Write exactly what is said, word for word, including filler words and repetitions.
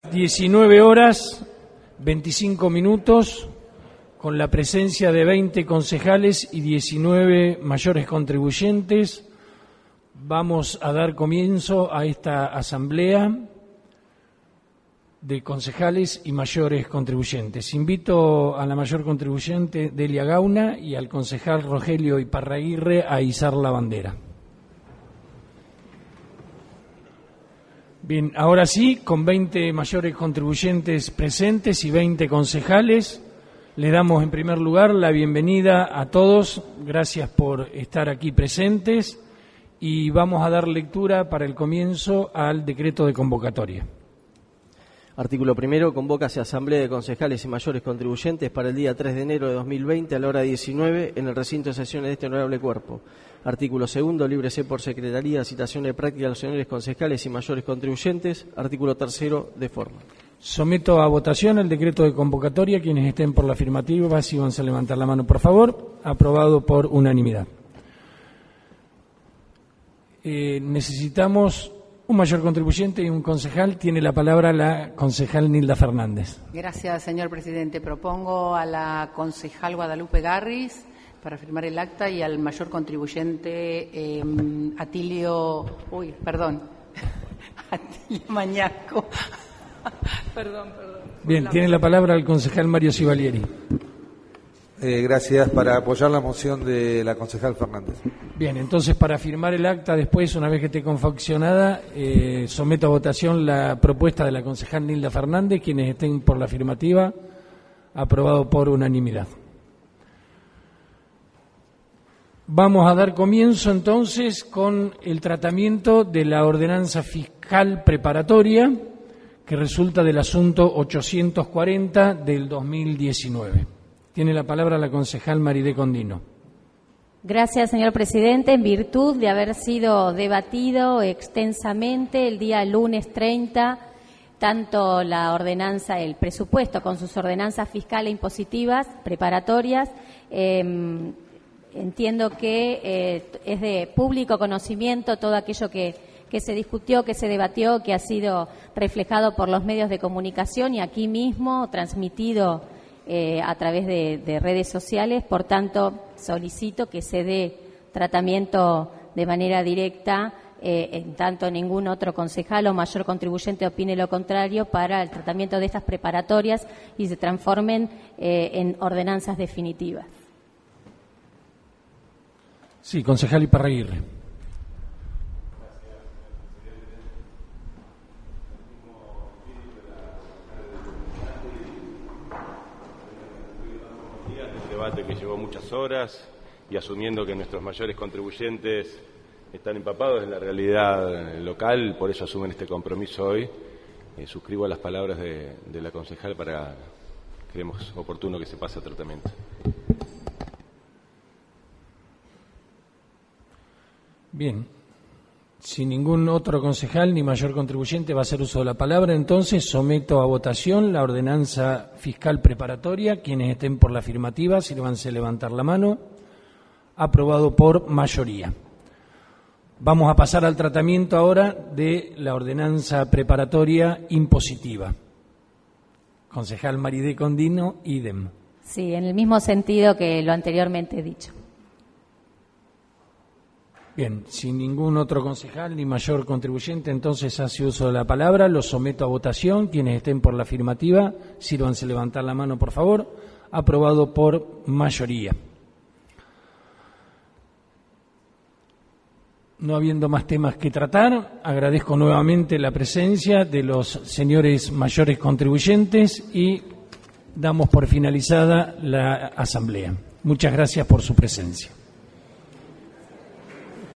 diecinueve horas, veinticinco minutos, con la presencia de veinte concejales y diecinueve mayores contribuyentes. Vamos a dar comienzo a esta asamblea de concejales y mayores contribuyentes. Invito a la mayor contribuyente Delia Gauna y al concejal Rogelio Iparraguirre a izar la bandera. Bien, ahora sí, con veinte mayores contribuyentes presentes y veinte concejales, le damos en primer lugar la bienvenida a todos. Gracias por estar aquí presentes y vamos a dar lectura para el comienzo al decreto de convocatoria. Artículo primero. Convócase Asamblea de Concejales y Mayores Contribuyentes para el día tres de enero de dos mil veinte a la hora diecinueve en el recinto de sesiones de este honorable cuerpo. Artículo segundo. Líbrese por Secretaría citación de práctica a los señores concejales y mayores contribuyentes. Artículo tercero. De forma. Someto a votación el decreto de convocatoria. Quienes estén por la afirmativa, si van a levantar la mano, por favor. Aprobado por unanimidad. Eh, necesitamos un mayor contribuyente y un concejal. Tiene la palabra la concejal Nilda Fernández. Gracias, señor presidente. Propongo a la concejal Guadalupe Garris para firmar el acta y al mayor contribuyente eh, Atilio, uy, perdón, Atilio Mañasco. perdón, perdón. Bien, tiene la palabra el concejal Mario Civalieri. Eh, gracias. Para apoyar la moción de la concejal Fernández. Bien, entonces para firmar el acta después, una vez que esté confeccionada, eh, someto a votación la propuesta de la concejal Nilda Fernández. Quienes estén por la afirmativa, aprobado por unanimidad. Vamos a dar comienzo entonces con el tratamiento de la ordenanza fiscal preparatoria que resulta del asunto ochocientos cuarenta del dos mil diecinueve. Tiene la palabra la concejal Maridé Condino. Gracias, señor presidente. En virtud de haber sido debatido extensamente el día lunes treinta, tanto la ordenanza, el presupuesto con sus ordenanzas fiscales impositivas preparatorias, eh, entiendo que eh, es de público conocimiento todo aquello que, que se discutió, que se debatió, que ha sido reflejado por los medios de comunicación y aquí mismo transmitido Eh, a través de, de redes sociales. Por tanto, solicito que se dé tratamiento de manera directa, eh, en tanto ningún otro concejal o mayor contribuyente opine lo contrario, para el tratamiento de estas preparatorias y se transformen eh, en ordenanzas definitivas. Sí, concejal Iparraguirre. Debate que llevó muchas horas y asumiendo que nuestros mayores contribuyentes están empapados en la realidad local, por eso asumen este compromiso hoy. Eh, suscribo a las palabras de, de la concejal para creemos oportuno que se pase a tratamiento. Bien, si ningún otro concejal ni mayor contribuyente va a hacer uso de la palabra, entonces someto a votación la ordenanza fiscal preparatoria. Quienes estén por la afirmativa, sírvanse levantar la mano. Aprobado por mayoría. Vamos a pasar al tratamiento ahora de la ordenanza preparatoria impositiva. Concejal Maridé Condino, idem. Sí, en el mismo sentido que lo anteriormente dicho. Bien, sin ningún otro concejal ni mayor contribuyente, entonces hace uso de la palabra. Lo someto a votación. Quienes estén por la afirmativa, sírvanse levantar la mano, por favor. Aprobado por mayoría. No habiendo más temas que tratar, agradezco nuevamente la presencia de los señores mayores contribuyentes y damos por finalizada la asamblea. Muchas gracias por su presencia.